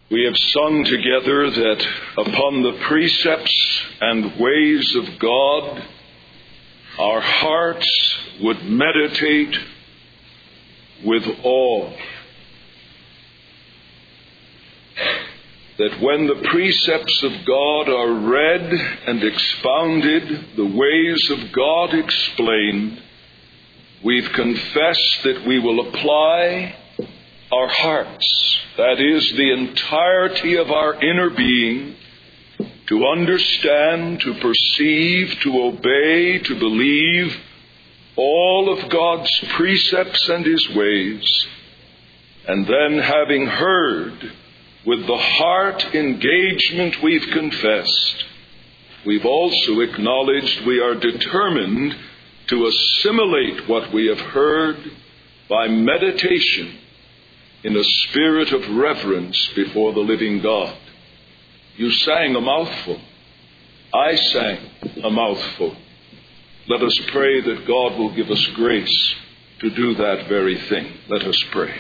We have sung together that upon the precepts and ways of God, our hearts would meditate with awe. That when the precepts of God are read and expounded, the ways of God explained, we've confessed that we will apply our hearts, that is, the entirety of our inner being, to understand, to perceive, to obey, to believe all of God's precepts and His ways. And then, having heard, with the heart engagement we've confessed, we've also acknowledged we are determined to assimilate what we have heard by meditation in a spirit of reverence before the living God. You sang a mouthful. I sang a mouthful. Let us pray that God will give us grace to do that very thing. Let us pray.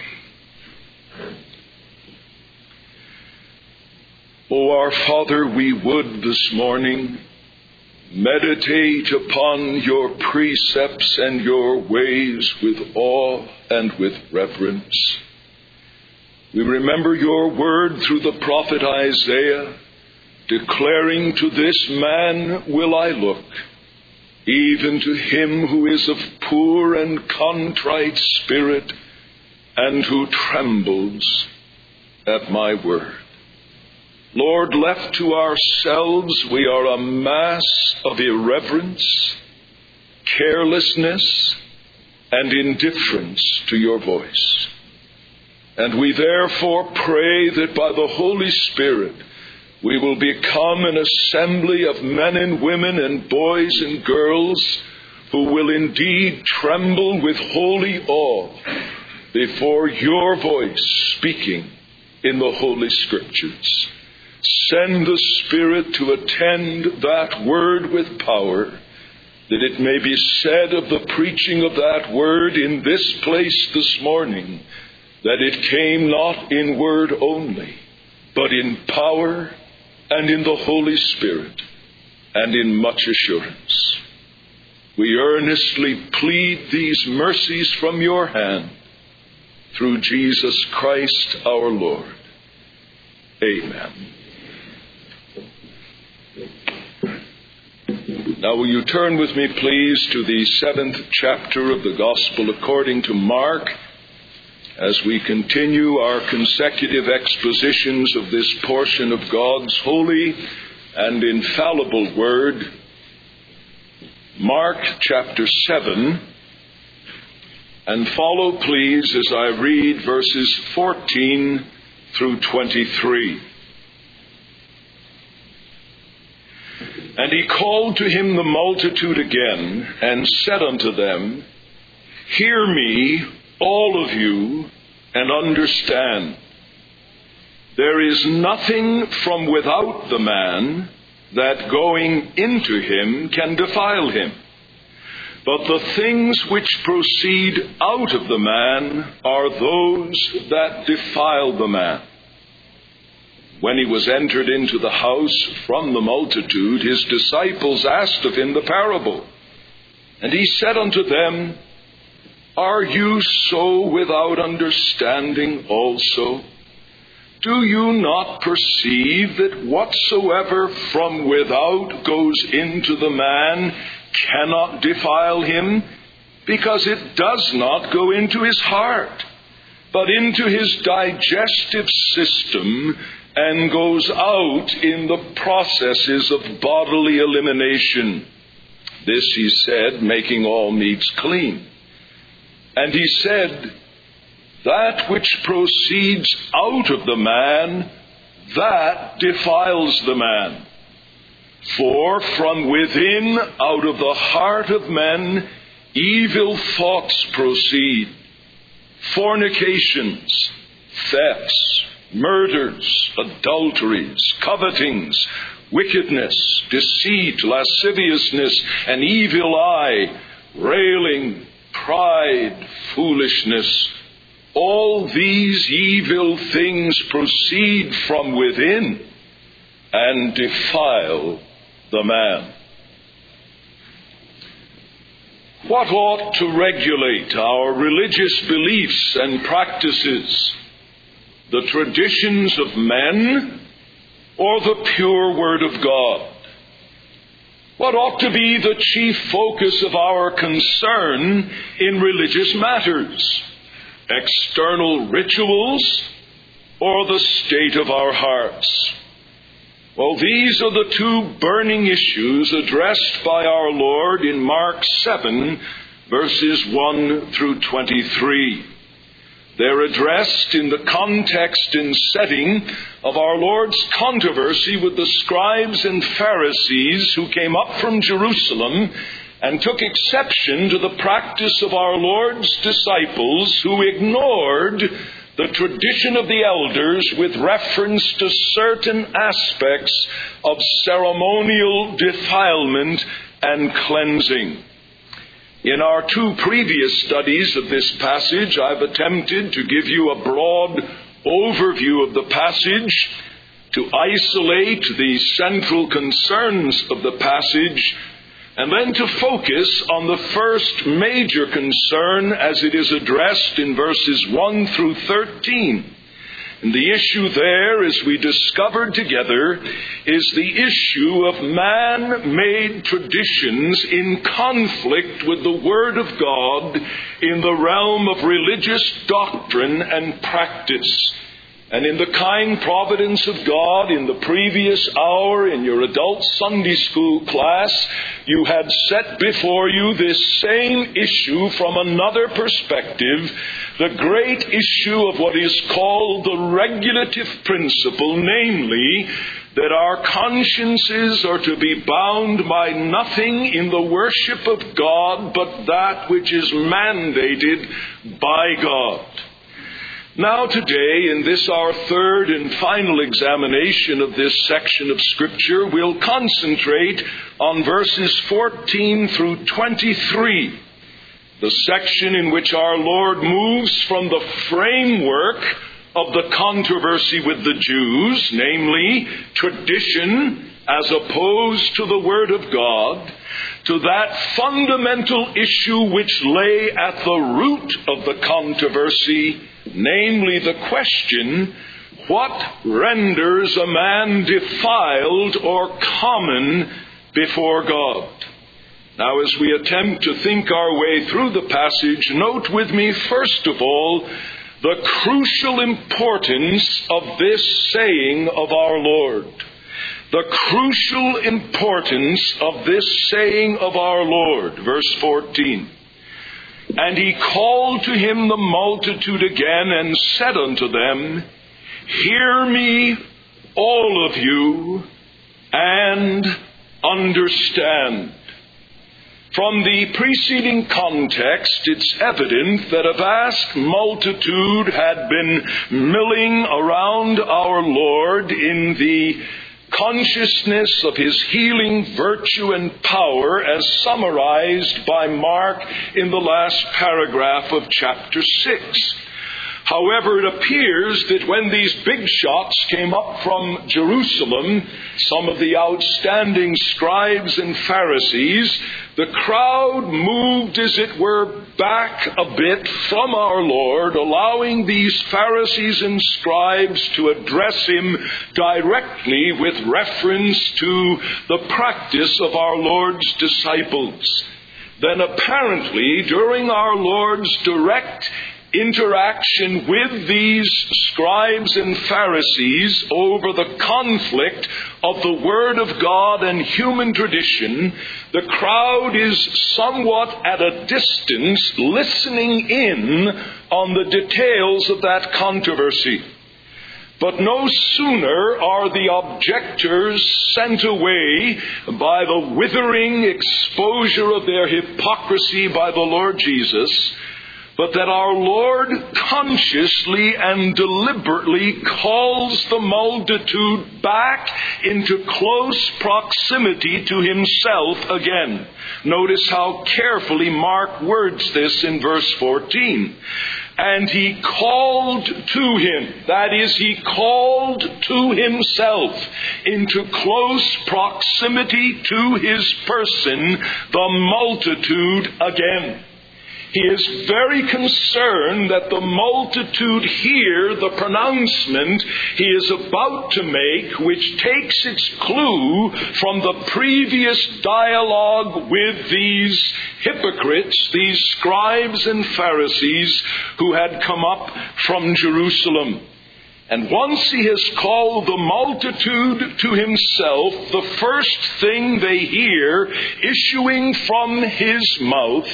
O our Father, we would this morning meditate upon your precepts and your ways with awe and with reverence. We remember your word through the prophet Isaiah, declaring, to this man will I look, even to him who is of poor and contrite spirit, and who trembles at my word. Lord, left to ourselves, we are a mass of irreverence, carelessness, and indifference to your voice. And we therefore pray that by the Holy Spirit we will become an assembly of men and women and boys and girls who will indeed tremble with holy awe before your voice speaking in the Holy Scriptures. Send the Spirit to attend that word with power, that it may be said of the preaching of that word in this place this morning, that it came not in word only, but in power and in the Holy Spirit and in much assurance. We earnestly plead these mercies from your hand through Jesus Christ our Lord. Amen. Now will you turn with me, please, to the 7th chapter of the Gospel according to Mark, as we continue our consecutive expositions of this portion of God's holy and infallible Word. Mark chapter 7, and follow, please, as I read verses 14 through 23. And he called to him the multitude again, and said unto them, Hear me, all of you, and understand. There is nothing from without the man that going into him can defile him. But the things which proceed out of the man are those that defile the man. When he was entered into the house from the multitude, his disciples asked of him the parable. And he said unto them, Are you so without understanding also? Do you not perceive that whatsoever from without goes into the man cannot defile him, because it does not go into his heart, but into his digestive system, and goes out in the processes of bodily elimination? This he said, making all meats clean. And he said, That which proceeds out of the man, that defiles the man. For from within, out of the heart of men, evil thoughts proceed, fornications, thefts, murders, adulteries, covetings, wickedness, deceit, lasciviousness, an evil eye, railing, pride, foolishness. all these evil things proceed from within and defile the man. What ought to regulate our religious beliefs and practices? The traditions of men or the pure Word of God? What ought to be the chief focus of our concern in religious matters? External rituals or the state of our hearts? Well, these are the two burning issues addressed by our Lord in Mark 7, verses 1 through 23. They're addressed in the context and setting of our Lord's controversy with the scribes and Pharisees who came up from Jerusalem and took exception to the practice of our Lord's disciples, who ignored the tradition of the elders with reference to certain aspects of ceremonial defilement and cleansing. In our two previous studies of this passage, I've attempted to give you a broad overview of the passage, to isolate the central concerns of the passage, and then to focus on the first major concern as it is addressed in verses 1 through 13. And the issue there, as we discovered together, is the issue of man-made traditions in conflict with the Word of God in the realm of religious doctrine and practice. And in the kind providence of God, in the previous hour in your adult Sunday school class, you had set before you this same issue from another perspective, the great issue of what is called the regulative principle, namely, that our consciences are to be bound by nothing in the worship of God but that which is mandated by God. Now today, in this our third and final examination of this section of Scripture, we'll concentrate on verses 14 through 23, the section in which our Lord moves from the framework of the controversy with the Jews, namely tradition as opposed to the Word of God, to that fundamental issue which lay at the root of the controversy, namely the question, what renders a man defiled or common before God? Now, as we attempt to think our way through the passage, note with me, first of all, the crucial importance of this saying of our Lord. The crucial importance of this saying of our Lord. Verse 14. And he called to him the multitude again and said unto them, Hear me, all of you, and understand. From the preceding context, it's evident that a vast multitude had been milling around our Lord in the consciousness of his healing virtue and power as summarized by Mark in the last paragraph of chapter 6. However, it appears that when these big shots came up from Jerusalem, some of the outstanding scribes and Pharisees, the crowd moved, as it were, back a bit from our Lord, allowing these Pharisees and scribes to address him directly with reference to the practice of our Lord's disciples. Then apparently, during our Lord's direct interaction with these scribes and Pharisees over the conflict of the Word of God and human tradition, the crowd is somewhat at a distance listening in on the details of that controversy. But no sooner are the objectors sent away by the withering exposure of their hypocrisy by the Lord Jesus, but that our Lord consciously and deliberately calls the multitude back into close proximity to himself again. Notice how carefully Mark words this in verse 14. And he called to him, that is, he called to himself into close proximity to his person the multitude again. He is very concerned that the multitude hear the pronouncement he is about to make, which takes its clue from the previous dialogue with these hypocrites, these scribes and Pharisees who had come up from Jerusalem. And once he has called the multitude to himself, the first thing they hear issuing from his mouth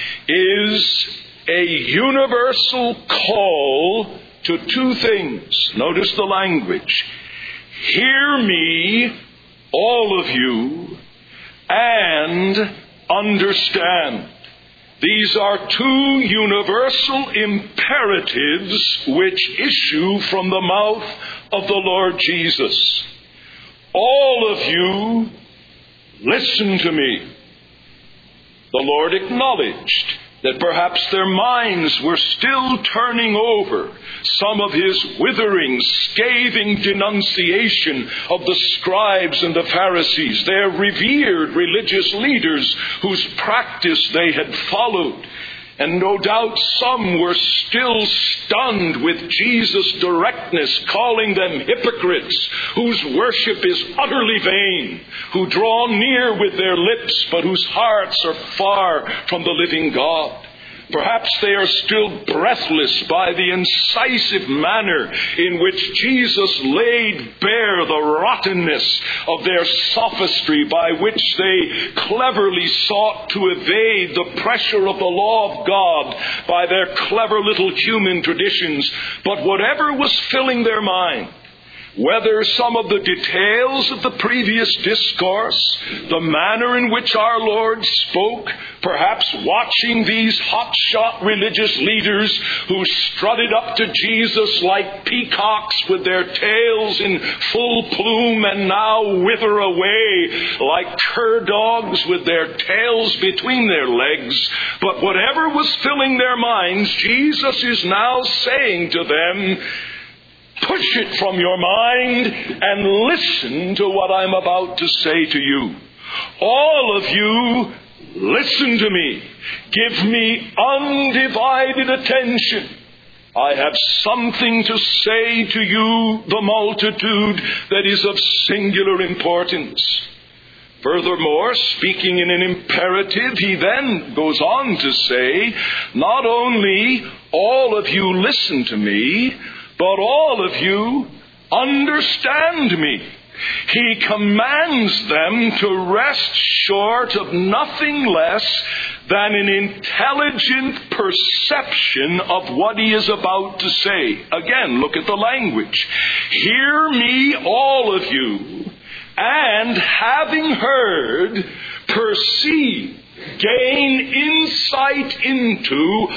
is a universal call to two things. Notice the language. Hear me, all of you, and understand. These are two universal imperatives which issue from the mouth of the Lord Jesus. All of you, listen to me. The Lord acknowledged that perhaps their minds were still turning over some of his withering, scathing denunciation of the scribes and the Pharisees, their revered religious leaders whose practice they had followed. And no doubt some were still stunned with Jesus' directness, calling them hypocrites, whose worship is utterly vain, who draw near with their lips, but whose hearts are far from the living God. Perhaps they are still breathless by the incisive manner in which Jesus laid bare the rottenness of their sophistry, by which they cleverly sought to evade the pressure of the law of God by their clever little human traditions. But whatever was filling their mind, whether some of the details of the previous discourse, the manner in which our Lord spoke, perhaps watching these hotshot religious leaders who strutted up to Jesus like peacocks with their tails in full plume and now wither away like cur dogs with their tails between their legs. But whatever was filling their minds, Jesus is now saying to them, push it from your mind and listen to what I'm about to say to you. All of you, listen to me. Give me undivided attention. I have something to say to you, the multitude, that is of singular importance. Furthermore, speaking in an imperative, he then goes on to say, not only all of you listen to me, but all of you understand me. He commands them to rest short of nothing less than an intelligent perception of what he is about to say. Again, look at the language. Hear me, all of you, and having heard, perceive, gain insight into,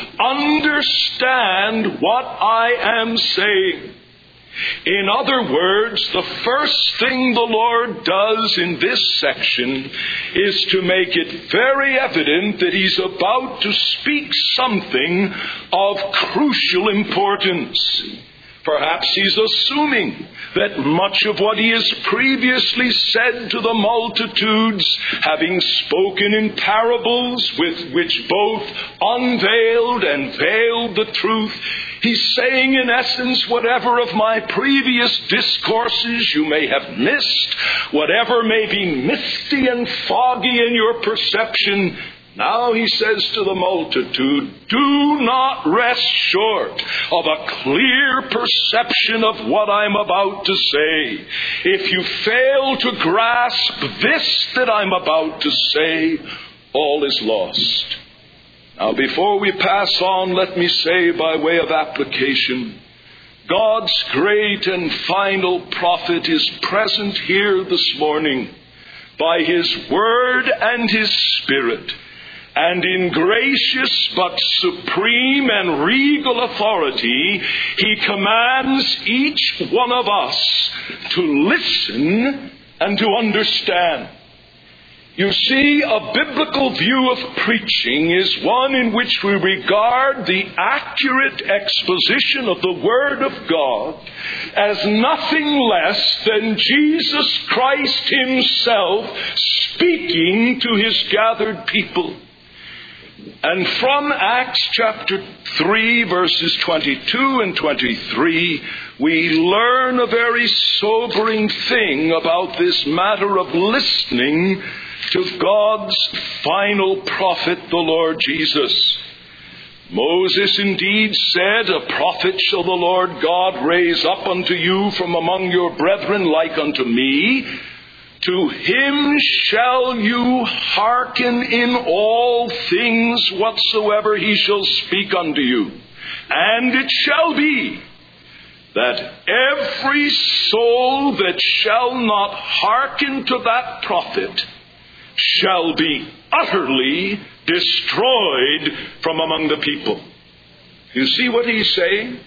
understand what I am saying. In other words, the first thing the Lord does in this section is to make it very evident that he's about to speak something of crucial importance. Perhaps he's assuming that much of what he has previously said to the multitudes, having spoken in parables with which both unveiled and veiled the truth, he's saying in essence, whatever of my previous discourses you may have missed, whatever may be misty and foggy in your perception, now he says to the multitude, do not rest short of a clear perception of what I'm about to say. If you fail to grasp this that I'm about to say, all is lost. Now, before we pass on, let me say by way of application, God's great and final prophet is present here this morning by his word and his spirit. And in gracious but supreme and regal authority, he commands each one of us to listen and to understand. You see, a biblical view of preaching is one in which we regard the accurate exposition of the Word of God as nothing less than Jesus Christ Himself speaking to His gathered people. And from Acts chapter 3, verses 22 and 23, we learn a very sobering thing about this matter of listening to God's final prophet, the Lord Jesus. Moses indeed said, "A prophet shall the Lord God raise up unto you from among your brethren like unto me. To him shall you hearken in all things whatsoever he shall speak unto you. And it shall be that every soul that shall not hearken to that prophet shall be utterly destroyed from among the people." You see what he's saying?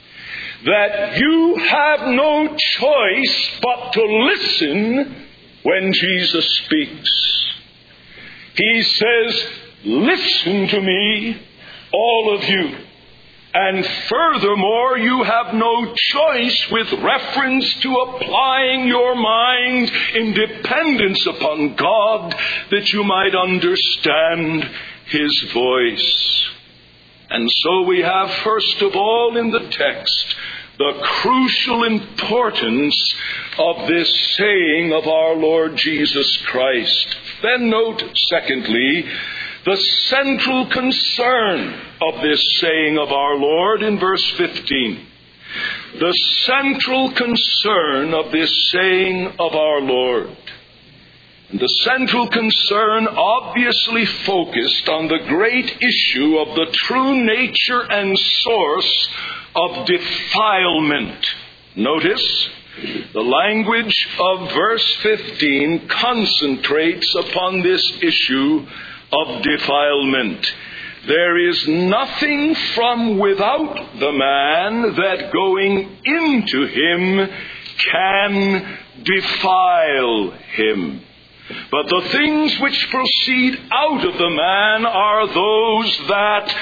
That you have no choice but to listen when Jesus speaks. He says, "Listen to me, all of you. And furthermore, you have no choice with reference to applying your mind in dependence upon God, that you might understand His voice." And so we have, first of all, in the text, the crucial importance of this saying of our Lord Jesus Christ. Then note, secondly, the central concern of this saying of our Lord in verse 15. The central concern of this saying of our Lord. And the central concern obviously focused on the great issue of the true nature and source of defilement. Notice, the language of verse 15 concentrates upon this issue of defilement. There is nothing from without the man that going into him can defile him. But the things which proceed out of the man are those that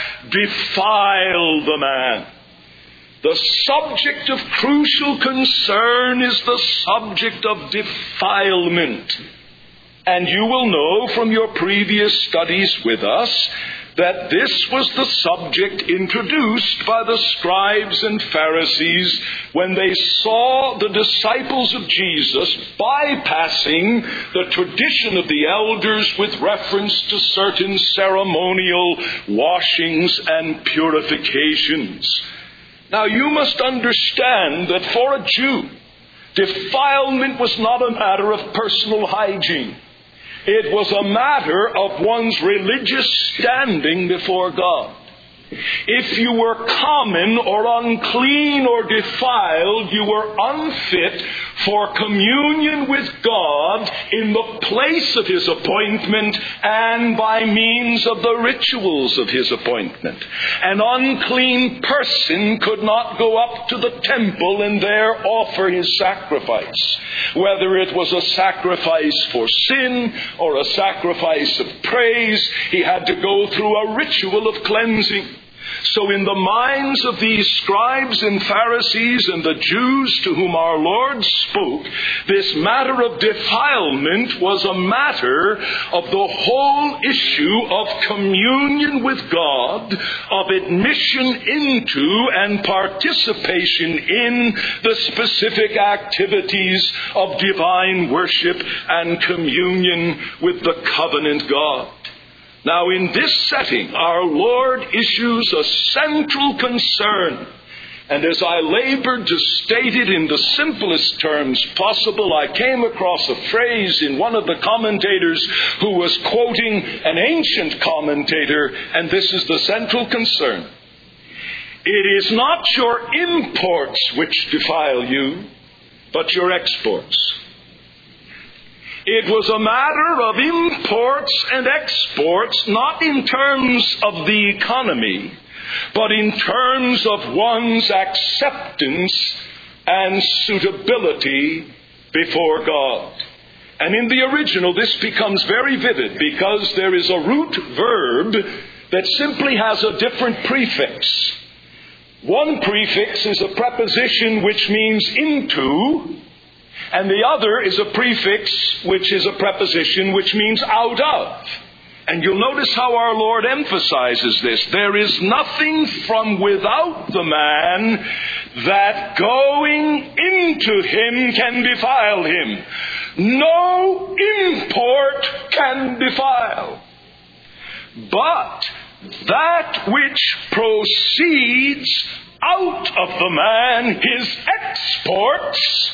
defile the man. The subject of crucial concern is the subject of defilement. And you will know from your previous studies with us that this was the subject introduced by the scribes and Pharisees when they saw the disciples of Jesus bypassing the tradition of the elders with reference to certain ceremonial washings and purifications. Now you must understand that for a Jew, defilement was not a matter of personal hygiene. It was a matter of one's religious standing before God. If you were common or unclean or defiled, you were unfit for communion with God in the place of His appointment and by means of the rituals of His appointment. An unclean person could not go up to the temple and there offer his sacrifice, whether it was a sacrifice for sin or a sacrifice of praise. He had to go through a ritual of cleansing. So in the minds of these scribes and Pharisees and the Jews to whom our Lord spoke, this matter of defilement was a matter of the whole issue of communion with God, of admission into and participation in the specific activities of divine worship and communion with the covenant God. Now, in this setting, our Lord issues a central concern. And as I labored to state it in the simplest terms possible, I came across a phrase in one of the commentators who was quoting an ancient commentator, and this is the central concern. It is not your imports which defile you, but your exports. It was a matter of imports and exports, not in terms of the economy, but in terms of one's acceptance and suitability before God. And in the original, this becomes very vivid because there is a root verb that simply has a different prefix. One prefix is a preposition which means into, and the other is a prefix which is a preposition which means out of. And you'll notice how our Lord emphasizes this. There is nothing from without the man that going into him can defile him. No import can defile. But that which proceeds out of the man, his exports,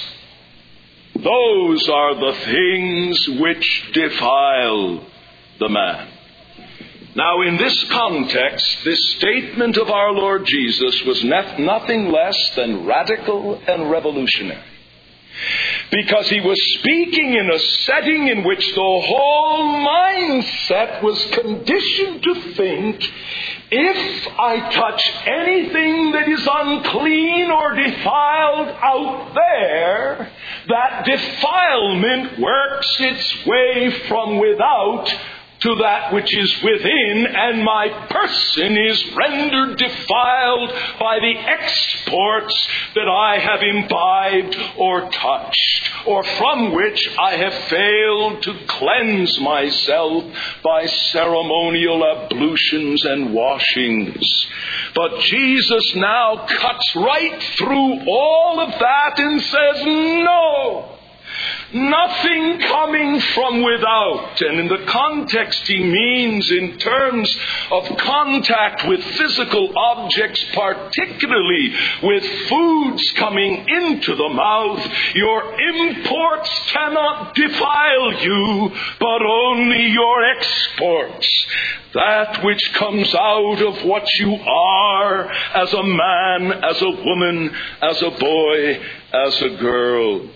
those are the things which defile the man. Now, in this context, this statement of our Lord Jesus was nothing less than radical and revolutionary. Because he was speaking in a setting in which the whole mindset was conditioned to think, if I touch anything that is unclean or defiled out there, that defilement works its way from without to that which is within, and my person is rendered defiled by the exports that I have imbibed or touched, or from which I have failed to cleanse myself by ceremonial ablutions and washings. But Jesus now cuts right through all of that and says, no! Nothing coming from without. And in the context he means in terms of contact with physical objects, particularly with foods coming into the mouth. Your imports cannot defile you, but only your exports. That which comes out of what you are as a man, as a woman, as a boy, as a girl.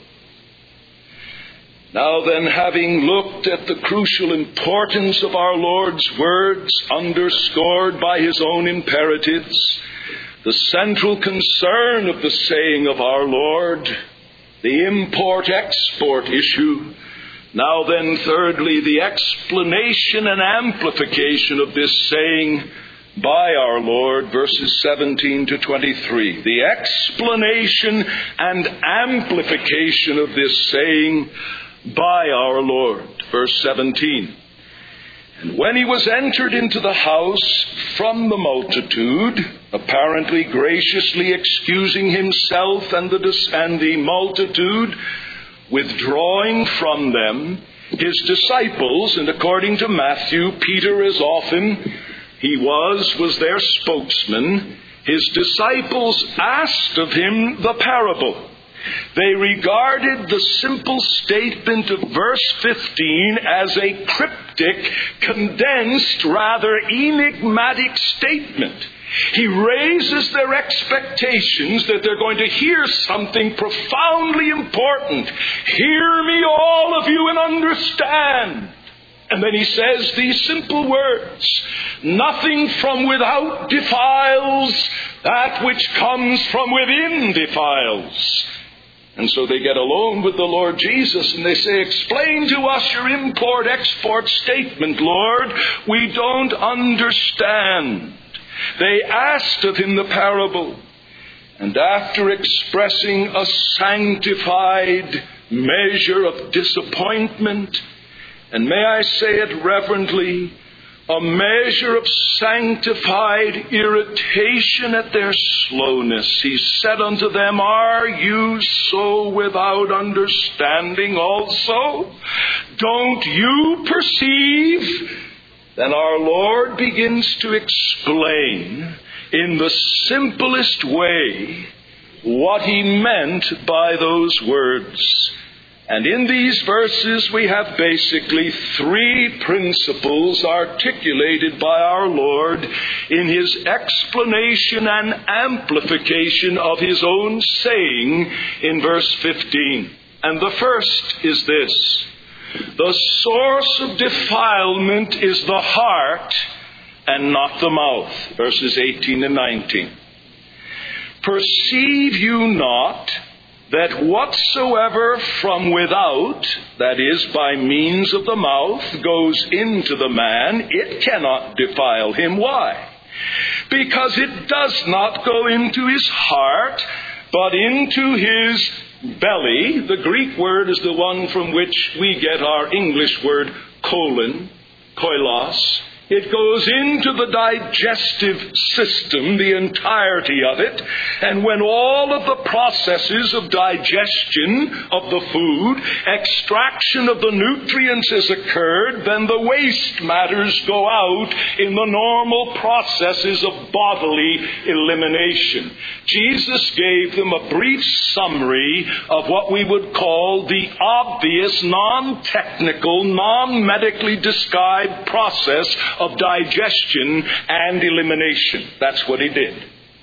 Now then, having looked at the crucial importance of our Lord's words, underscored by his own imperatives, the central concern of the saying of our Lord, the import-export issue, now then, thirdly, the explanation and amplification of this saying by our Lord, verses 17 to 23. The explanation and amplification of this saying by our Lord. Verse 17. And when he was entered into the house from the multitude, apparently graciously excusing himself and the multitude, withdrawing from them, his disciples, and according to Matthew, Peter as often he was their spokesman, his disciples asked of him the parable. They regarded the simple statement of verse 15 as a cryptic, condensed, rather enigmatic statement. He raises their expectations that they're going to hear something profoundly important. Hear me, all of you, and understand. And then he says these simple words, nothing from without defiles, that which comes from within defiles. And so they get alone with the Lord Jesus and they say, explain to us your import-export statement, Lord. We don't understand. They asked of him the parable. And after expressing a sanctified measure of disappointment, and may I say it reverently, a measure of sanctified irritation at their slowness, he said unto them, are you so without understanding also? Don't you perceive? Then our Lord begins to explain in the simplest way what he meant by those words. And in these verses we have basically three principles articulated by our Lord in his explanation and amplification of his own saying in verse 15. And the first is this: the source of defilement is the heart and not the mouth. Verses 18 and 19. Perceive you not that whatsoever from without, that is, by means of the mouth, goes into the man, it cannot defile him. Why? Because it does not go into his heart, but into his belly. The Greek word is the one from which we get our English word colon, koilos. It goes into the digestive system, the entirety of it. And when all of the processes of digestion of the food, extraction of the nutrients has occurred, then the waste matters go out in the normal processes of bodily elimination. Jesus gave them a brief summary of what we would call the obvious, non-technical, non-medically described process of digestion and elimination. That's what he did.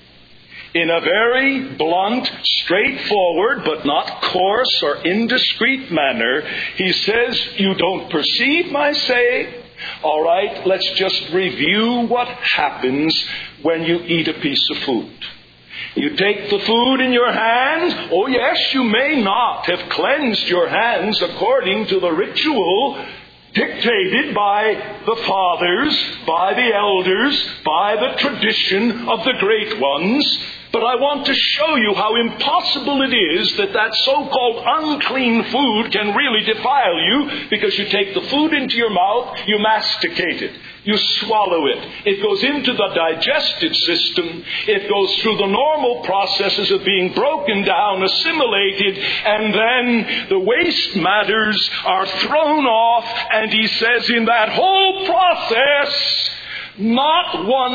In a very blunt, straightforward, but not coarse or indiscreet manner, he says, you don't perceive my saying? All right, let's just review what happens when you eat a piece of food. You take the food in your hands. Oh yes, you may not have cleansed your hands according to the ritual dictated by the fathers, by the elders, by the tradition of the great ones. But I want to show you how impossible it is that so-called unclean food can really defile you, because you take the food into your mouth, you masticate it, you swallow it. It goes into the digestive system. It goes through the normal processes of being broken down, assimilated, and then the waste matters are thrown off. And he says in that whole process, not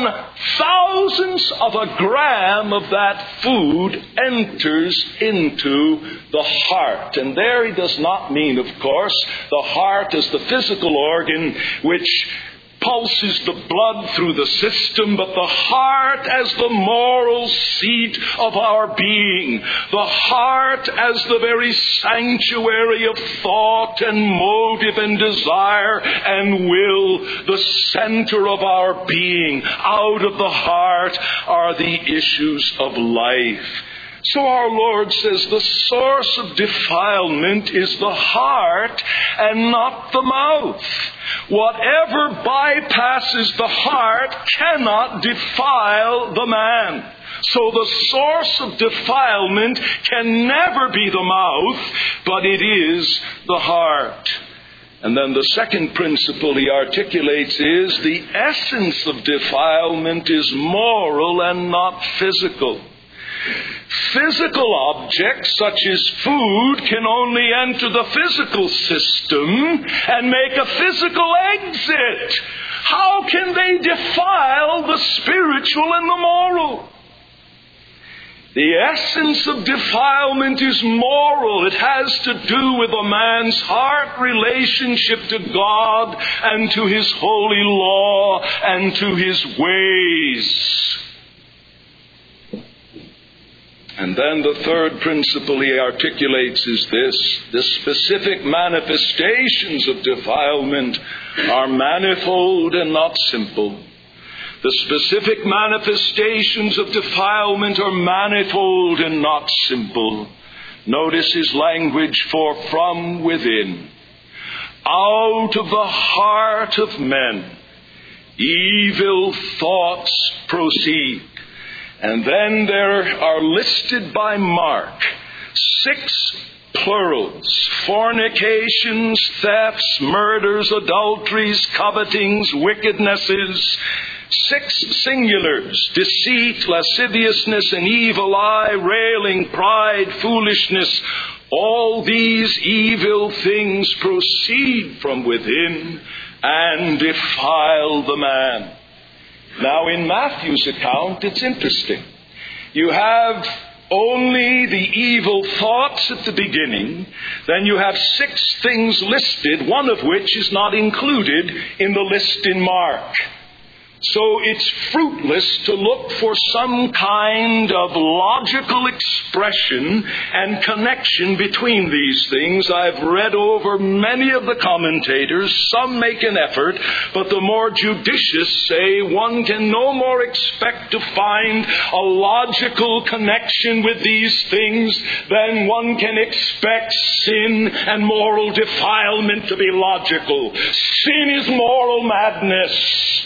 1/1000th of a gram of that food enters into the heart. And there he does not mean, of course, the heart as the physical organ which pulses the blood through the system, but the heart as the moral seat of our being, the heart as the very sanctuary of thought and motive and desire and will, the center of our being. Out of the heart are the issues of life. So our Lord says the source of defilement is the heart and not the mouth. Whatever bypasses the heart cannot defile the man. So the source of defilement can never be the mouth, but it is the heart. And then the second principle he articulates is the essence of defilement is moral and not physical. Physical objects such as food can only enter the physical system and make a physical exit. How can they defile the spiritual and the moral? The essence of defilement is moral. It has to do with a man's heart relationship to God and to His holy law and to His ways. And then the third principle he articulates is this: the specific manifestations of defilement are manifold and not simple. The specific manifestations of defilement are manifold and not simple. Notice his language, for from within, out of the heart of men, evil thoughts proceed. And then there are listed by Mark 6 plurals: fornications, thefts, murders, adulteries, covetings, wickednesses. 6 singulars: deceit, lasciviousness, an evil eye, railing, pride, foolishness. All these evil things proceed from within and defile the man. Now, in Matthew's account, it's interesting. You have only the evil thoughts at the beginning. Then you have 6 things listed, one of which is not included in the list in Mark. So it's fruitless to look for some kind of logical expression and connection between these things. I've read over many of the commentators. Some make an effort, but the more judicious say one can no more expect to find a logical connection with these things than one can expect sin and moral defilement to be logical. Sin is moral madness.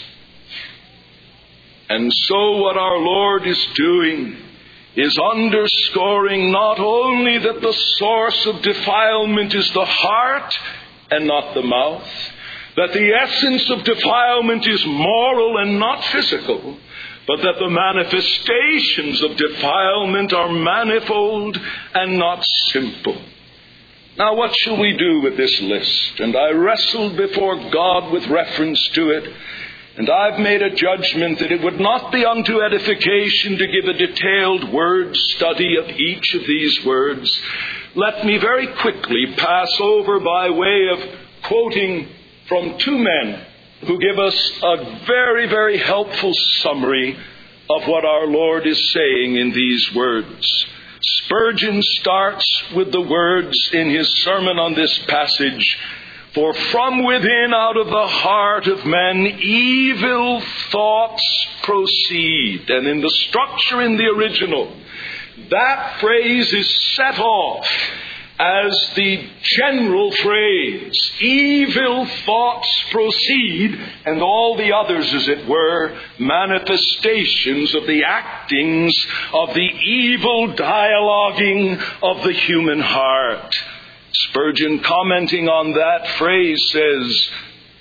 And so what our Lord is doing is underscoring not only that the source of defilement is the heart and not the mouth, that the essence of defilement is moral and not physical, but that the manifestations of defilement are manifold and not simple. Now, what shall we do with this list? And I wrestled before God with reference to it. And I've made a judgment that it would not be unto edification to give a detailed word study of each of these words. Let me very quickly pass over by way of quoting from two men who give us a very, very helpful summary of what our Lord is saying in these words. Spurgeon starts with the words in his sermon on this passage, "For from within, out of the heart of men, evil thoughts proceed." And in the structure in the original, that phrase is set off as the general phrase. Evil thoughts proceed, and all the others, as it were, manifestations of the actings of the evil dialoguing of the human heart. Spurgeon, commenting on that phrase, says,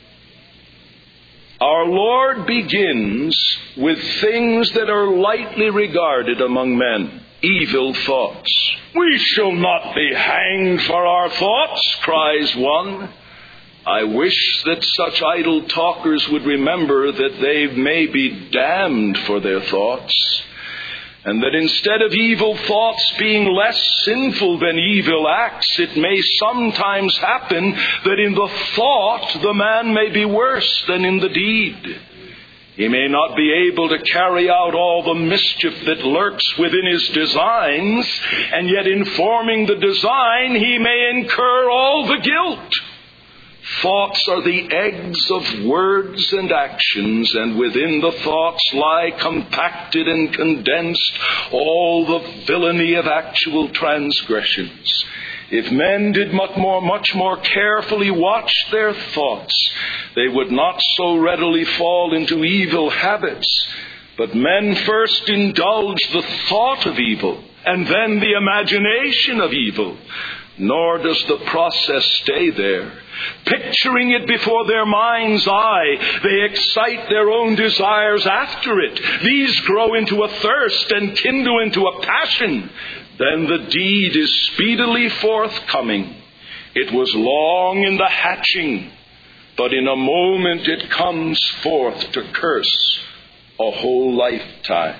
"Our Lord begins with things that are lightly regarded among men, evil thoughts. 'We shall not be hanged for our thoughts,' cries one. I wish that such idle talkers would remember that they may be damned for their thoughts, and that instead of evil thoughts being less sinful than evil acts, it may sometimes happen that in the thought the man may be worse than in the deed. He may not be able to carry out all the mischief that lurks within his designs, and yet in forming the design he may incur all the guilt. Thoughts are the eggs of words and actions, and within the thoughts lie compacted and condensed all the villainy of actual transgressions. If men did much more carefully watch their thoughts, they would not so readily fall into evil habits. But men first indulge the thought of evil, and then the imagination of evil. Nor does the process stay there. Picturing it before their mind's eye, they excite their own desires after it. These grow into a thirst and kindle into a passion. Then the deed is speedily forthcoming. It was long in the hatching, but in a moment it comes forth to curse a whole lifetime.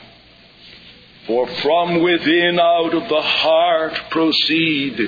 For from within, out of the heart, proceed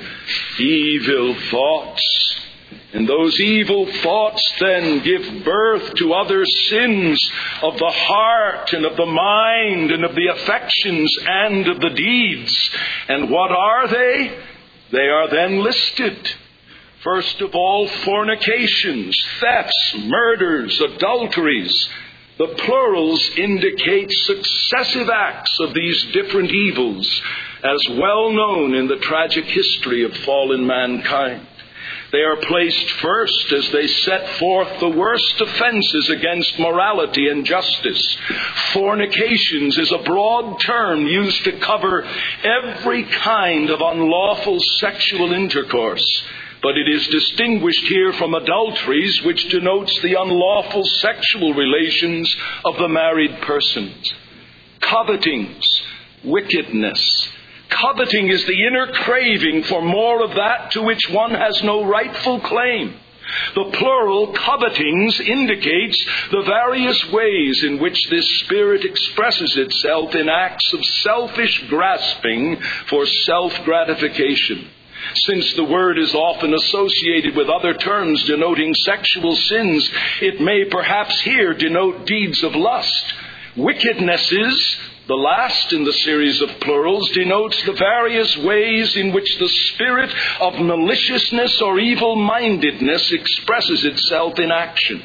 evil thoughts. And those evil thoughts then give birth to other sins of the heart and of the mind and of the affections and of the deeds. And what are they? They are then listed. First of all, fornications, thefts, murders, adulteries. The plurals indicate successive acts of these different evils, as well known in the tragic history of fallen mankind. They are placed first as they set forth the worst offenses against morality and justice. Fornications is a broad term used to cover every kind of unlawful sexual intercourse. But it is distinguished here from adulteries, which denotes the unlawful sexual relations of the married persons. Covetings, wickedness. Coveting is the inner craving for more of that to which one has no rightful claim. The plural covetings indicates the various ways in which this spirit expresses itself in acts of selfish grasping for self-gratification. Since the word is often associated with other terms denoting sexual sins, it may perhaps here denote deeds of lust. Wickednesses, the last in the series of plurals, denotes the various ways in which the spirit of maliciousness or evil-mindedness expresses itself in action.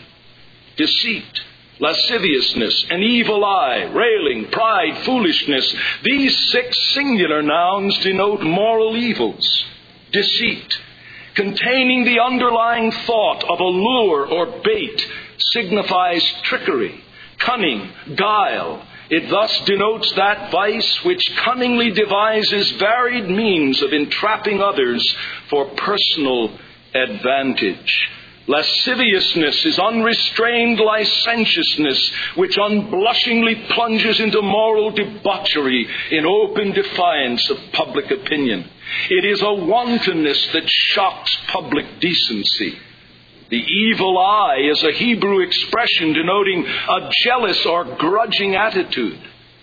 Deceit, lasciviousness, an evil eye, railing, pride, foolishness. These 6 singular nouns denote moral evils. Deceit, containing the underlying thought of a lure or bait, signifies trickery, cunning, guile. It thus denotes that vice which cunningly devises varied means of entrapping others for personal advantage. Lasciviousness is unrestrained licentiousness, which unblushingly plunges into moral debauchery in open defiance of public opinion. It is a wantonness that shocks public decency. The evil eye is a Hebrew expression denoting a jealous or grudging attitude.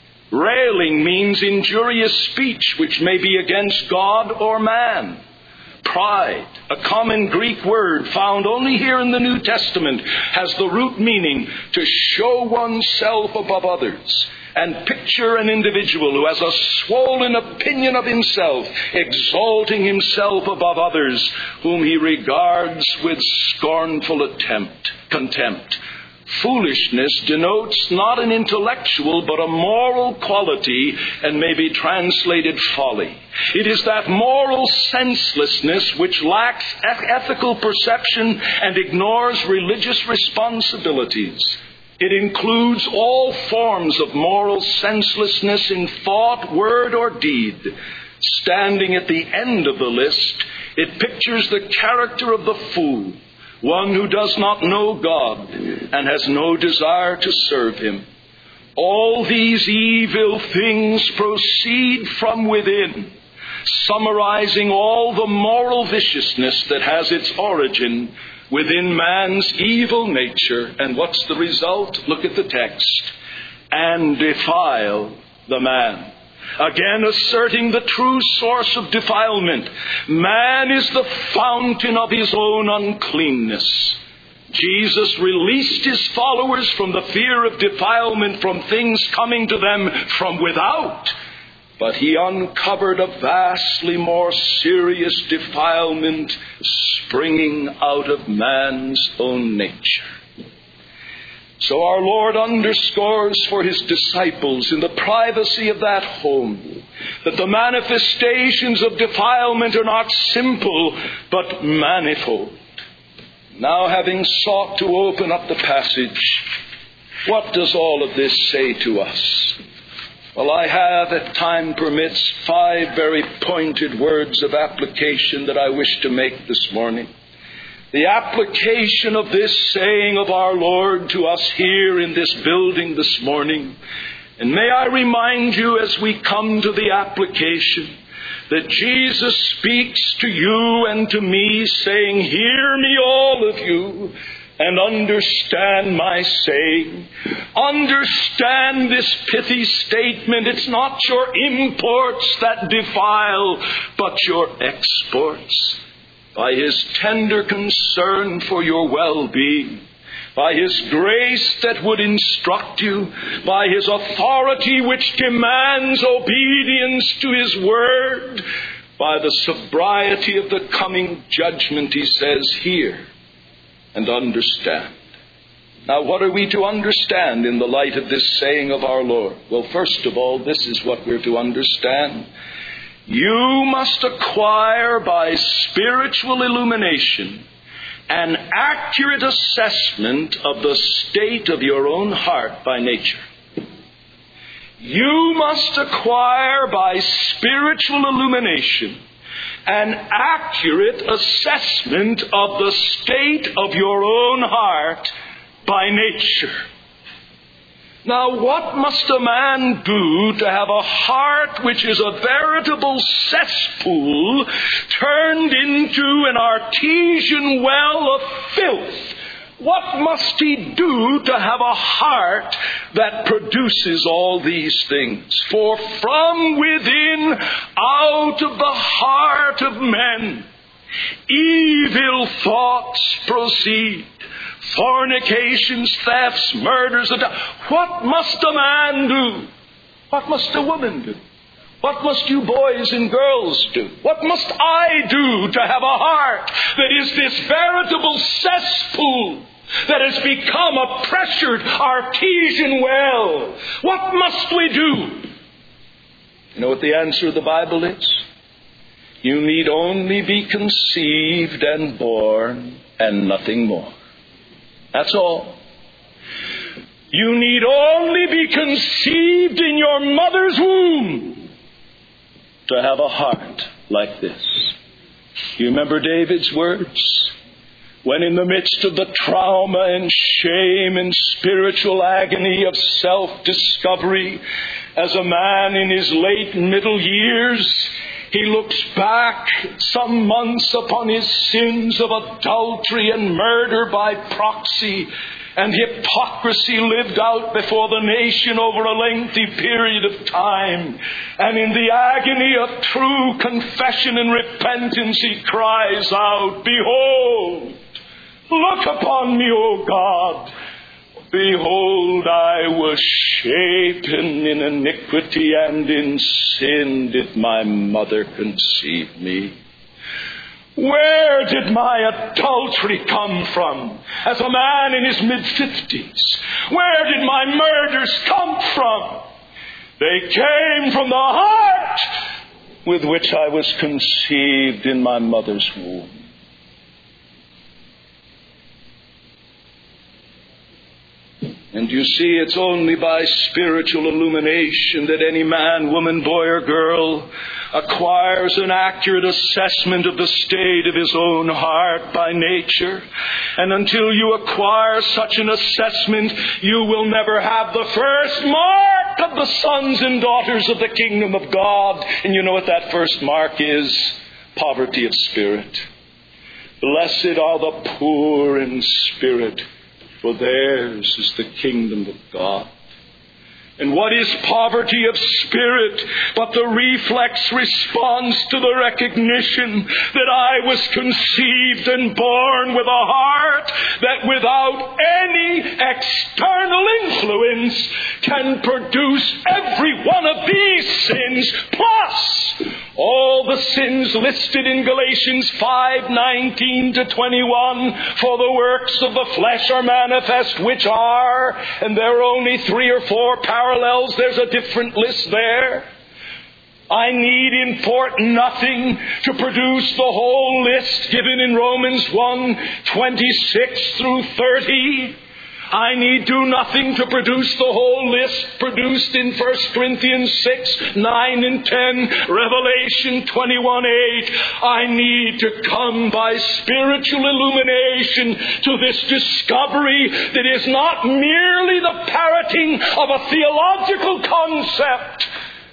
Railing means injurious speech which may be against God or man. Pride, a common Greek word found only here in the New Testament, has the root meaning to show oneself above others and picture an individual who has a swollen opinion of himself, exalting himself above others, whom he regards with scornful contempt. Foolishness denotes not an intellectual but a moral quality and may be translated folly. It is that moral senselessness which lacks ethical perception and ignores religious responsibilities. It includes all forms of moral senselessness in thought, word, or deed. Standing at the end of the list, it pictures the character of the fool, one who does not know God and has no desire to serve Him. All these evil things proceed from within, summarizing all the moral viciousness that has its origin within man's evil nature. And what's the result? Look at the text. And defile the man. Again asserting the true source of defilement. Man is the fountain of his own uncleanness. Jesus released his followers from the fear of defilement from things coming to them from without. But he uncovered a vastly more serious defilement springing out of man's own nature. So our Lord underscores for His disciples in the privacy of that home that the manifestations of defilement are not simple but manifold. Now, having sought to open up the passage, what does all of this say to us? Well, I have, if time permits, 5 very pointed words of application that I wish to make this morning. The application of this saying of our Lord to us here in this building this morning. And may I remind you as we come to the application that Jesus speaks to you and to me saying, "Hear me, all of you, and understand my saying." Understand this pithy statement. It's not your imports that defile, but your exports. By His tender concern for your well-being, by His grace that would instruct you, by His authority which demands obedience to His word, by the sobriety of the coming judgment, He says, "Hear and understand." Now, what are we to understand in the light of this saying of our Lord? Well, first of all, this is what we're to understand. You must acquire by spiritual illumination an accurate assessment of the state of your own heart by nature. You must acquire by spiritual illumination an accurate assessment of the state of your own heart by nature. Now, what must a man do to have a heart which is a veritable cesspool turned into an artesian well of filth, What must he do to have a heart that produces all these things? For from within, out of the heart of men, evil thoughts proceed. Fornications, thefts, murders. What must a man do? What must a woman do? What must you boys and girls do? What must I do to have a heart that is this veritable cesspool that has become a pressured artesian well? What must we do? You know what the answer of the Bible is? You need only be conceived and born and nothing more. That's all. You need only be conceived in your mother's womb to have a heart like this. You remember David's words? When in the midst of the trauma and shame and spiritual agony of self-discovery, as a man in his late middle years, he looks back some months upon his sins of adultery and murder by proxy and hypocrisy lived out before the nation over a lengthy period of time. And in the agony of true confession and repentance, he cries out, "Behold, look upon me, O God. Behold, I was shapen in iniquity, and in sin did my mother conceive me. Where did my adultery come from as a man in his mid-50s? Where did my murders come from? They came from the heart with which I was conceived in my mother's womb." And you see, it's only by spiritual illumination that any man, woman, boy, or girl acquires an accurate assessment of the state of his own heart by nature. And until you acquire such an assessment, you will never have the first mark of the sons and daughters of the kingdom of God. And you know what that first mark is? Poverty of spirit. Blessed are the poor in spirit, for theirs is the kingdom of God. And what is poverty of spirit but the reflex response to the recognition that I was conceived and born with a heart that without any external influence can produce every one of these sins, plus all the sins listed in Galatians 5:19 to 21. For the works of the flesh are manifest, which are, and there are only 3 or 4 parallels. There's a different list there. I need import nothing to produce the whole list given in Romans 1:26 through 30. I need do nothing to produce the whole list produced in 1 Corinthians 6, 9 and 10, Revelation 21:8. I need to come by spiritual illumination to this discovery that is not merely the parroting of a theological concept,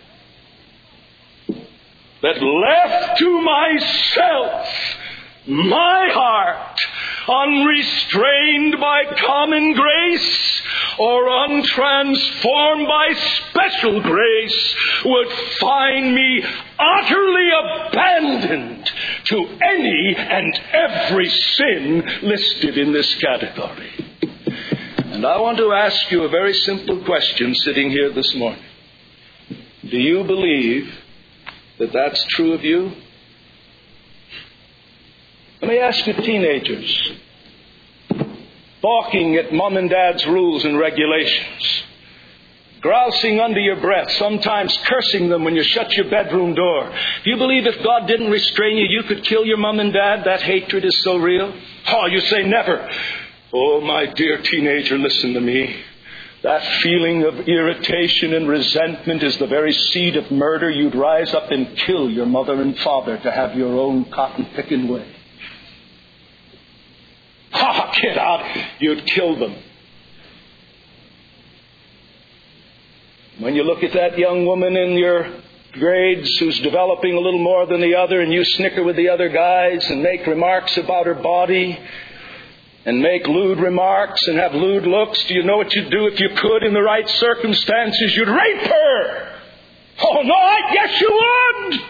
that left to myself, my heart, unrestrained by common grace or untransformed by special grace, would find me utterly abandoned to any and every sin listed in this category. And I want to ask you a very simple question sitting here this morning. Do you believe that that's true of you? Let me ask you teenagers, balking at mom and dad's rules and regulations, grousing under your breath, sometimes cursing them when you shut your bedroom door. Do you believe if God didn't restrain you, you could kill your mom and dad? That hatred is so real. Oh, you say never. Oh, my dear teenager, listen to me. That feeling of irritation and resentment is the very seed of murder. You'd rise up and kill your mother and father to have your own cotton-picking way. Oh, get out. You'd kill them. When you look at that young woman in your grades who's developing a little more than the other, and you snicker with the other guys and make remarks about her body, and make lewd remarks and have lewd looks, do you know what you'd do if you could in the right circumstances? You'd rape her. Oh, no, I guess you would.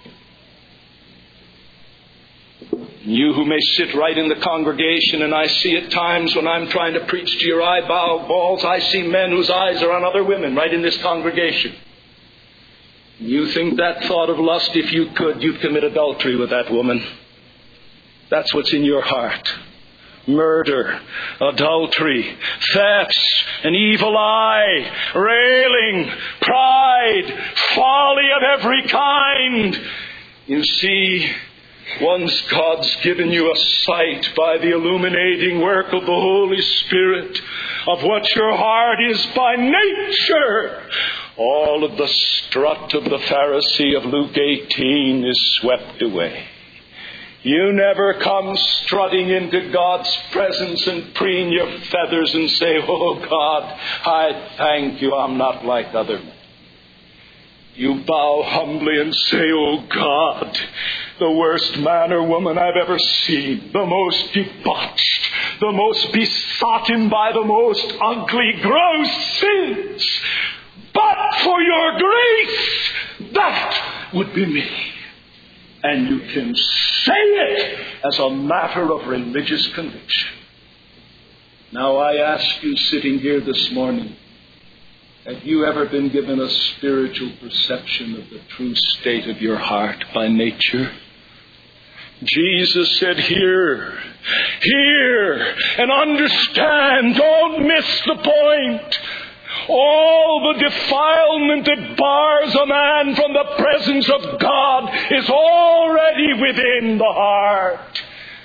You who may sit right in the congregation, and I see at times when I'm trying to preach to your eyeballs, I see men whose eyes are on other women right in this congregation. You think that thought of lust, if you could, you'd commit adultery with that woman. That's what's in your heart. Murder, adultery, thefts, an evil eye, railing, pride, folly of every kind. You see, once God's given you a sight by the illuminating work of the Holy Spirit of what your heart is by nature, all of the strut of the Pharisee of Luke 18 is swept away. You never come strutting into God's presence and preen your feathers and say, "Oh God, I thank you, I'm not like other men." You bow humbly and say, "Oh God, the worst man or woman I've ever seen, the most debauched, the most besotted by the most ugly, gross sins. But for your grace, that would be me." And you can say it as a matter of religious conviction. Now I ask you, sitting here this morning, have you ever been given a spiritual perception of the true state of your heart by nature? Jesus said, hear, and understand. Don't miss the point. All the defilement that bars a man from the presence of God is already within the heart.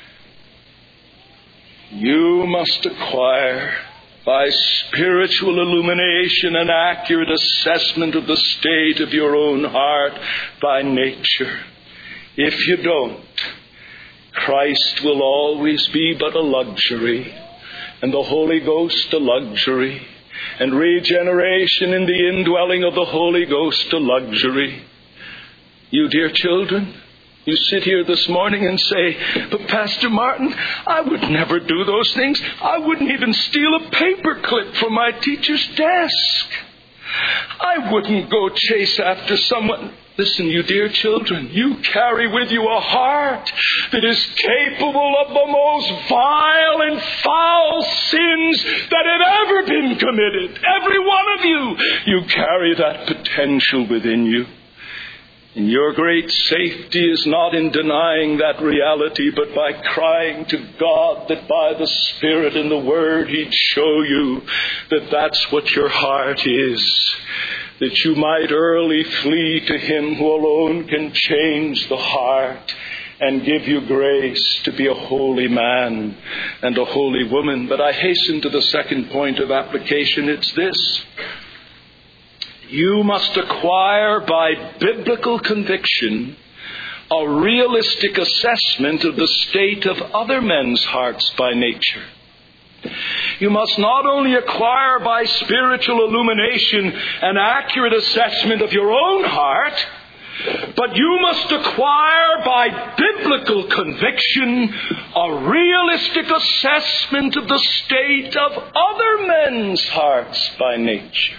You must acquire, by spiritual illumination, an accurate assessment of the state of your own heart by nature. If you don't, Christ will always be but a luxury, and the Holy Ghost a luxury, and regeneration in the indwelling of the Holy Ghost a luxury. You dear children, you sit here this morning and say, "But Pastor Martin, I would never do those things. I wouldn't even steal a paper clip from my teacher's desk. I wouldn't go chase after someone." Listen, you dear children, you carry with you a heart that is capable of the most vile and foul sins that have ever been committed. Every one of you, you carry that potential within you. And your great safety is not in denying that reality, but by crying to God that by the Spirit and the Word He'd show you that that's what your heart is, that you might early flee to Him who alone can change the heart and give you grace to be a holy man and a holy woman. But I hasten to the second point of application. It's this. You must acquire by biblical conviction a realistic assessment of the state of other men's hearts by nature. You must not only acquire by spiritual illumination an accurate assessment of your own heart, but you must acquire by biblical conviction a realistic assessment of the state of other men's hearts by nature.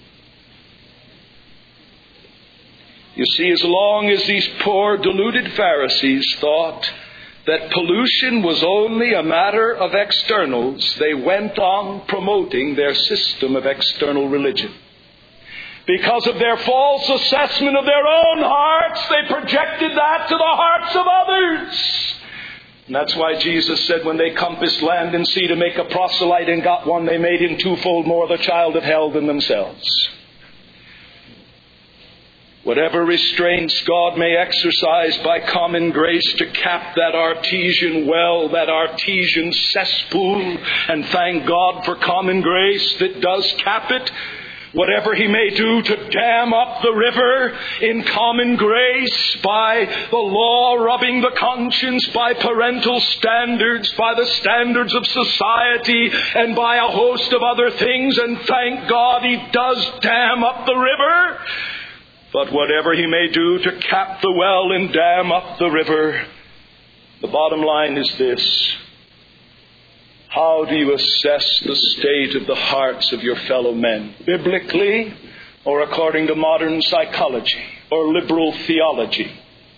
You see, as long as these poor deluded Pharisees thought that pollution was only a matter of externals, they went on promoting their system of external religion. Because of their false assessment of their own hearts, they projected that to the hearts of others. And that's why Jesus said when they compassed land and sea to make a proselyte and got one, they made him twofold more the child of hell than themselves. Whatever restraints God may exercise by common grace to cap that artesian well, that artesian cesspool, and thank God for common grace that does cap it, whatever He may do to dam up the river in common grace by the law rubbing the conscience, by parental standards, by the standards of society, and by a host of other things, and thank God He does dam up the river. But whatever He may do to cap the well and dam up the river, the bottom line is this. How do you assess the state of the hearts of your fellow men? Biblically, or according to modern psychology or liberal theology?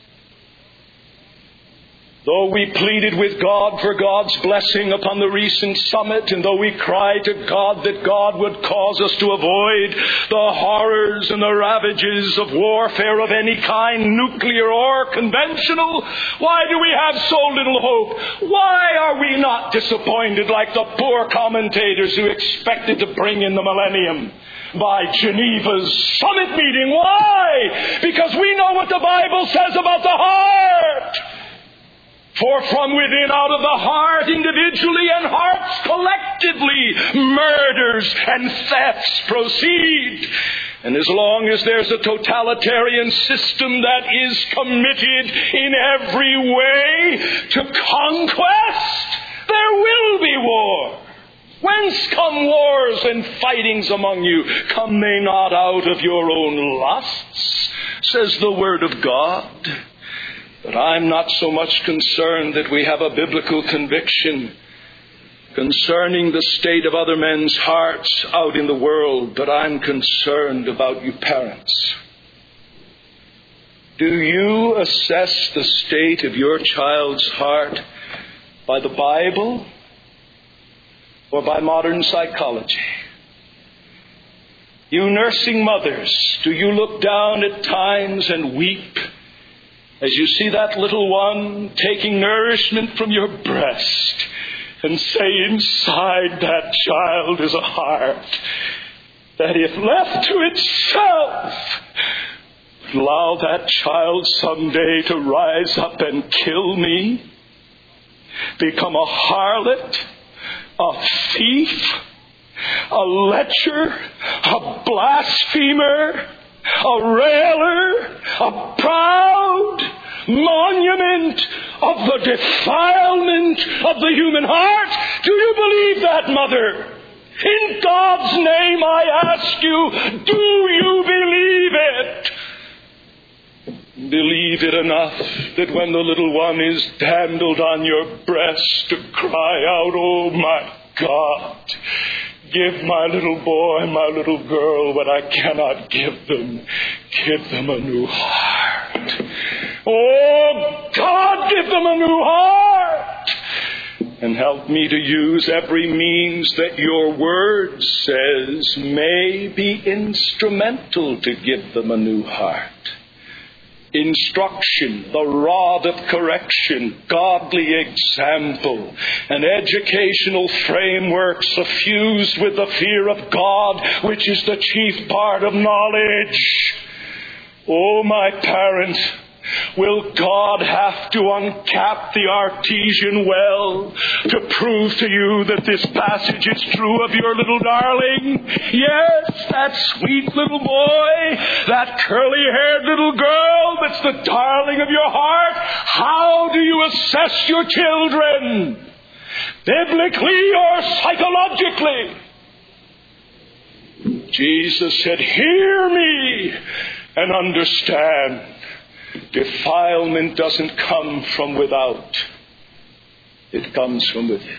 Though we pleaded with God for God's blessing upon the recent summit, and though we cried to God that God would cause us to avoid the horrors and the ravages of warfare of any kind, nuclear or conventional, why do we have so little hope? Why are we not disappointed like the poor commentators who expected to bring in the millennium by Geneva's summit meeting? Why? Because we know what the Bible says about the heart. For from within, out of the heart individually and hearts collectively, murders and thefts proceed. And as long as there's a totalitarian system that is committed in every way to conquest, there will be war. Whence come wars and fightings among you? Come they not out of your own lusts, says the Word of God. But I'm not so much concerned that we have a biblical conviction concerning the state of other men's hearts out in the world, but I'm concerned about you parents. Do you assess the state of your child's heart by the Bible or by modern psychology? You nursing mothers, do you look down at times and weep as you see that little one taking nourishment from your breast and say inside that child is a heart that if left to itself would allow that child someday to rise up and kill me, become a harlot, a thief, a lecher, a blasphemer, a railer, a proud monument of the defilement of the human heart? Do you believe that, mother? In God's name I ask you, do you believe it? Believe it enough that when the little one is dandled on your breast to cry out, oh my God, give my little boy, my little girl what I cannot give them. Give them a new heart. Oh, God, give them a new heart. And help me to use every means that your word says may be instrumental to give them a new heart. Instruction, the rod of correction, godly example, an educational framework suffused with the fear of God, which is the chief part of knowledge. Oh, my parent, will God have to uncap the artesian well to prove to you that this passage is true of your little darling? Yes, that sweet little boy, that curly-haired little girl that's the darling of your heart. How do you assess your children? Biblically or psychologically? Jesus said, hear me and understand. Defilement doesn't come from without. It comes from within.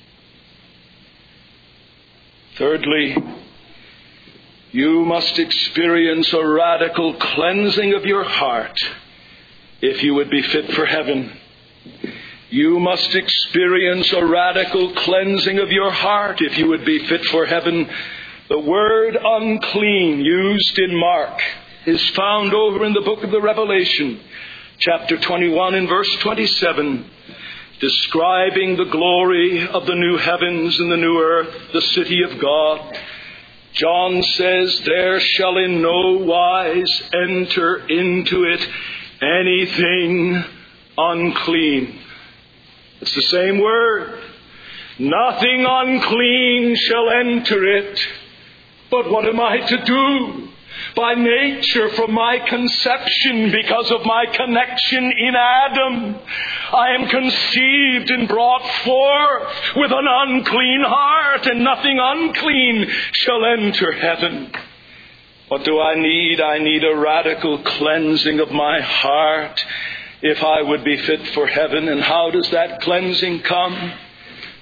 Thirdly, you must experience a radical cleansing of your heart if you would be fit for heaven. You must experience a radical cleansing of your heart if you would be fit for heaven. The word unclean used in Mark is found over in the book of the Revelation, chapter 21 and verse 27, describing the glory of the new heavens and the new earth, the city of God. John says, there shall in no wise enter into it anything unclean. It's the same word. Nothing unclean shall enter it. But what am I to do? By nature, from my conception, because of my connection in Adam, I am conceived and brought forth with an unclean heart, and nothing unclean shall enter heaven. What do I need? I need a radical cleansing of my heart if I would be fit for heaven. And how does that cleansing come?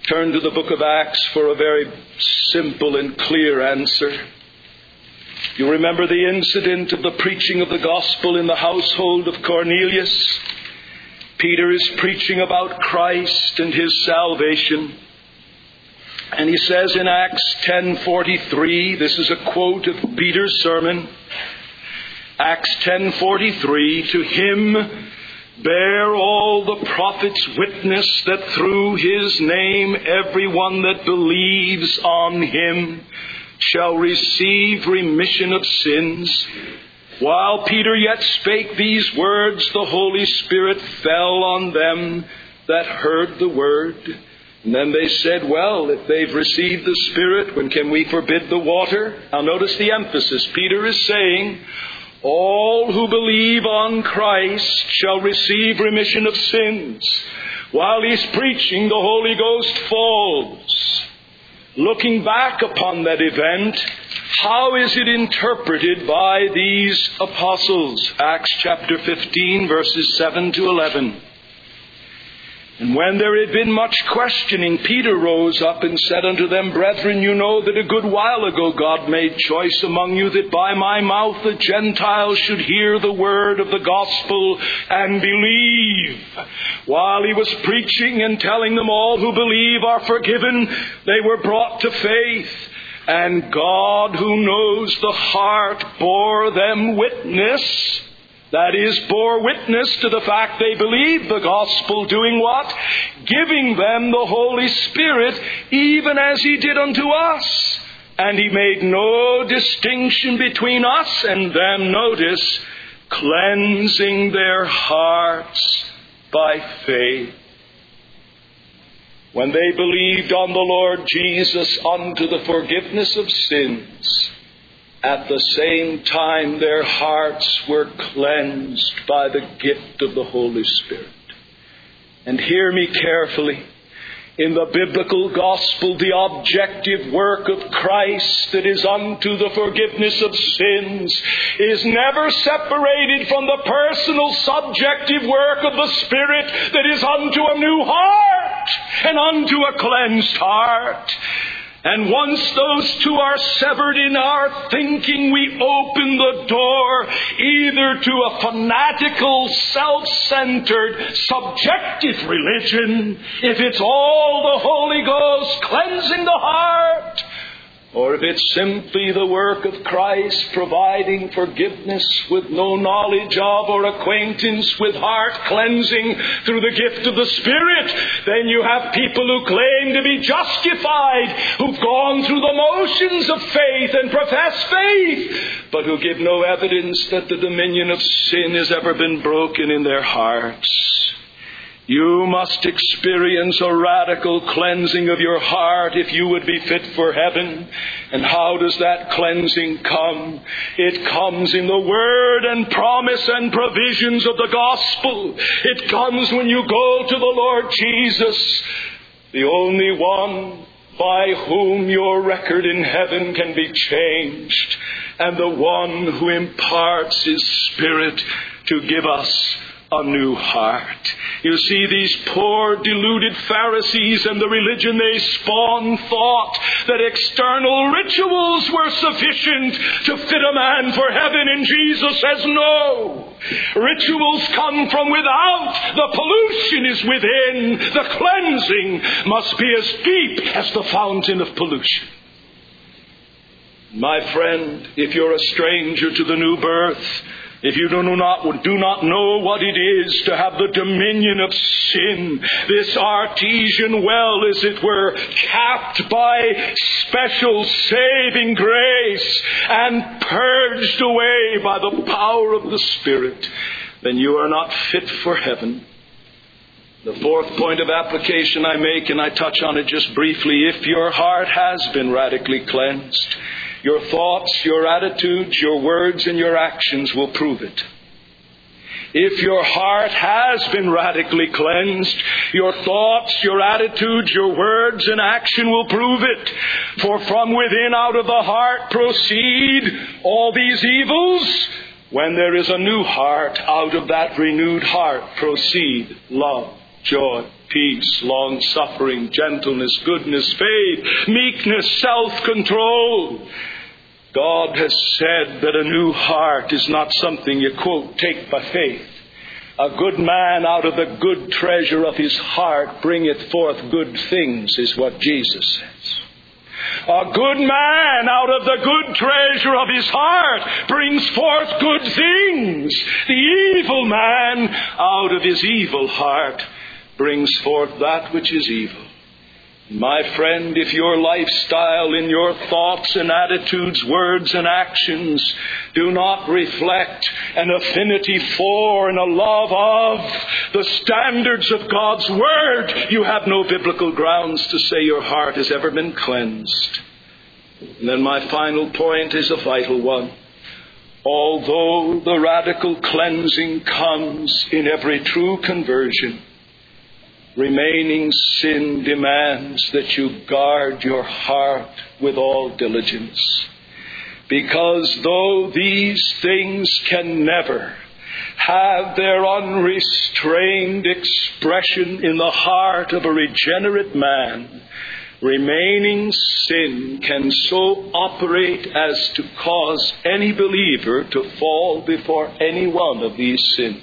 turn to the book of Acts for a very simple and clear answer. You remember the incident of the preaching of the gospel in the household of Cornelius. Peter is preaching about Christ and his salvation. And he says in Acts 10:43, this is a quote of Peter's sermon, Acts 10:43, to him bear all the prophets witness that through his name everyone that believes on him shall receive remission of sins. While Peter yet spake these words, the Holy Spirit fell on them that heard the word. And then they said, well, if they've received the Spirit, when can we forbid the water? Now notice the emphasis. Peter is saying, all who believe on Christ shall receive remission of sins. While he's preaching, the Holy Ghost falls. Looking back upon that event, how is it interpreted by these apostles? Acts chapter 15, verses 7 to 11. And when there had been much questioning, Peter rose up and said unto them, Brethren, you know that a good while ago God made choice among you that by my mouth the Gentiles should hear the word of the gospel and believe. While he was preaching and telling them all who believe are forgiven, they were brought to faith. And God, who knows the heart, bore them witness. That is, bore witness to the fact they believed the gospel, doing what? Giving them the Holy Spirit, even as he did unto us. And he made no distinction between us and them, notice, cleansing their hearts by faith. When they believed on the Lord Jesus unto the forgiveness of sins, at the same time their hearts were cleansed by the gift of the Holy Spirit. And hear me carefully. In the biblical gospel, the objective work of Christ that is unto the forgiveness of sins is never separated from the personal subjective work of the Spirit that is unto a new heart and unto a cleansed heart. And once those two are severed in our thinking, we open the door either to a fanatical, self-centered, subjective religion, if it's all the Holy Ghost cleansing the heart, or if it's simply the work of Christ providing forgiveness with no knowledge of or acquaintance with heart cleansing through the gift of the Spirit, then you have people who claim to be justified, who've gone through the motions of faith and profess faith, but who give no evidence that the dominion of sin has ever been broken in their hearts. You must experience a radical cleansing of your heart if you would be fit for heaven. And how does that cleansing come? It comes in the word and promise and provisions of the gospel. It comes when you go to the Lord Jesus, the only one by whom your record in heaven can be changed, and the one who imparts his Spirit to give us a new heart. You see, these poor deluded Pharisees and the religion they spawned thought that external rituals were sufficient to fit a man for heaven, and Jesus says no. Rituals come from without. The pollution is within. The cleansing must be as deep as the fountain of pollution. My friend, if you're a stranger to the new birth, if you do not know what it is to have the dominion of sin, this artesian well, as it were, capped by special saving grace and purged away by the power of the Spirit, then you are not fit for heaven. The fourth point of application I make, and I touch on it just briefly, if your heart has been radically cleansed, your thoughts, your attitudes, your words, and your actions will prove it. If your heart has been radically cleansed, your thoughts, your attitudes, your words, and action will prove it. For from within, out of the heart, proceed all these evils. When there is a new heart, out of that renewed heart proceed love joy, peace, long-suffering, gentleness, goodness, faith, meekness, self-control. God has said that a new heart is not something you, quote, take by faith. A good man out of the good treasure of his heart bringeth forth good things, is what Jesus says. A good man out of the good treasure of his heart brings forth good things. The evil man out of his evil heart brings forth that which is evil. My friend, if your lifestyle in your thoughts and attitudes, words and actions do not reflect an affinity for and a love of the standards of God's Word, you have no biblical grounds to say your heart has ever been cleansed. And then my final point is a vital one. Although the radical cleansing comes in every true conversion, remaining sin demands that you guard your heart with all diligence. Because though these things can never have their unrestrained expression in the heart of a regenerate man, remaining sin can so operate as to cause any believer to fall before any one of these sins.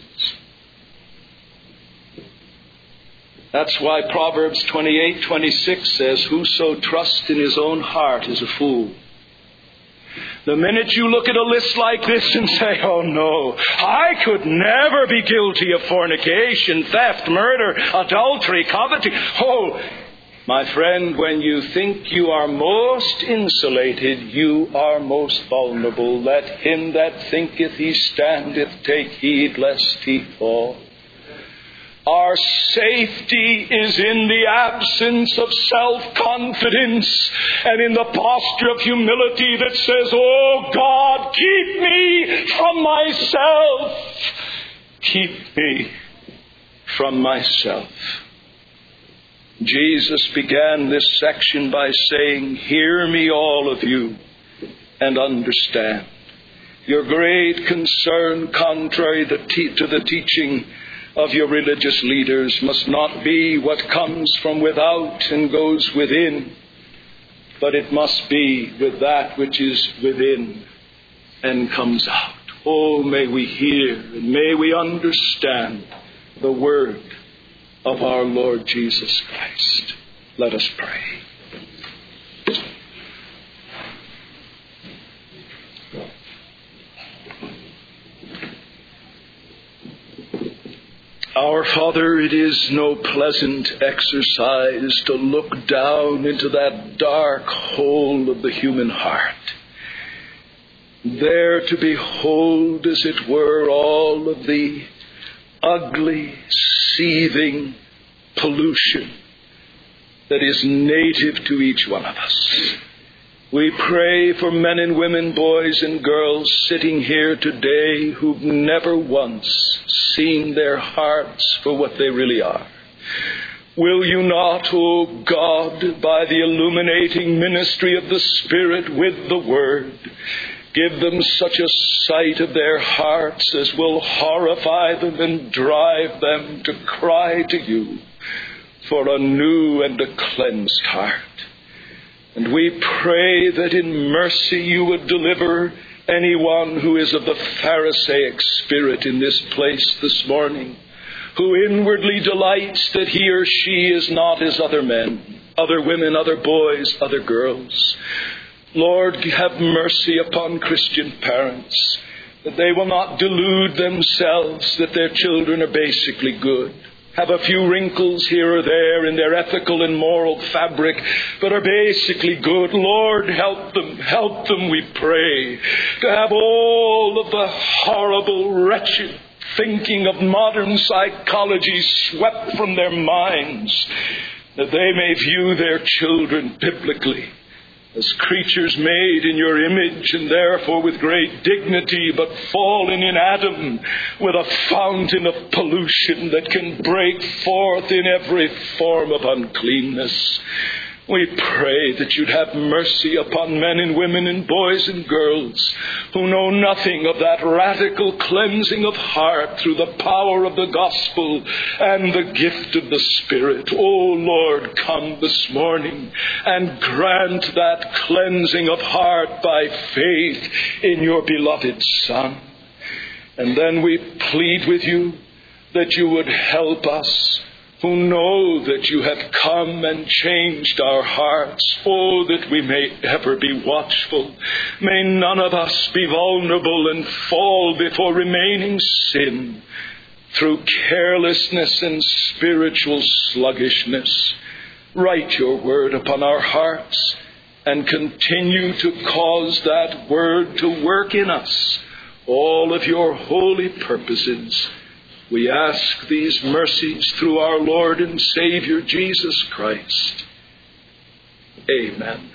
That's why Proverbs 28:26 says, whoso trusts in his own heart is a fool. The minute you look at a list like this and say, oh no, I could never be guilty of fornication, theft, murder, adultery, coveting. Oh, my friend, when you think you are most insulated, you are most vulnerable. Let him that thinketh he standeth take heed lest he fall. Our safety is in the absence of self-confidence and in the posture of humility that says, oh God, keep me from myself. Keep me from myself. Jesus began this section by saying, hear me all of you and understand. Your great concern, contrary to the teaching of your religious leaders, must not be what comes from without and goes within, but it must be with that which is within and comes out. Oh, may we hear and may we understand the word of our Lord Jesus Christ. Let us pray. Our Father, it is no pleasant exercise to look down into that dark hole of the human heart, there to behold, as it were, all of the ugly, seething pollution that is native to each one of us. We pray for men and women, boys and girls sitting here today who've never once seen their hearts for what they really are. Will you not, O God, by the illuminating ministry of the Spirit with the Word, give them such a sight of their hearts as will horrify them and drive them to cry to you for a new and a cleansed heart. And we pray that in mercy you would deliver anyone who is of the Pharisaic spirit in this place this morning, who inwardly delights that he or she is not as other men, other women, other boys, other girls. Lord, have mercy upon Christian parents, that they will not delude themselves that their children are basically good, have a few wrinkles here or there in their ethical and moral fabric, but are basically good. Lord, help them, we pray, to have all of the horrible, wretched thinking of modern psychology swept from their minds, that they may view their children biblically as creatures made in your image and therefore with great dignity, but fallen in Adam with a fountain of pollution that can break forth in every form of uncleanness. We pray that you'd have mercy upon men and women and boys and girls who know nothing of that radical cleansing of heart through the power of the gospel and the gift of the Spirit. Oh Lord, come this morning and grant that cleansing of heart by faith in your beloved Son. And then we plead with you that you would help us who know that you have come and changed our hearts. Oh, that we may ever be watchful. May none of us be vulnerable and fall before remaining sin through carelessness and spiritual sluggishness. Write your word upon our hearts and continue to cause that word to work in us all of your holy purposes. We ask these mercies through our Lord and Savior Jesus Christ. Amen.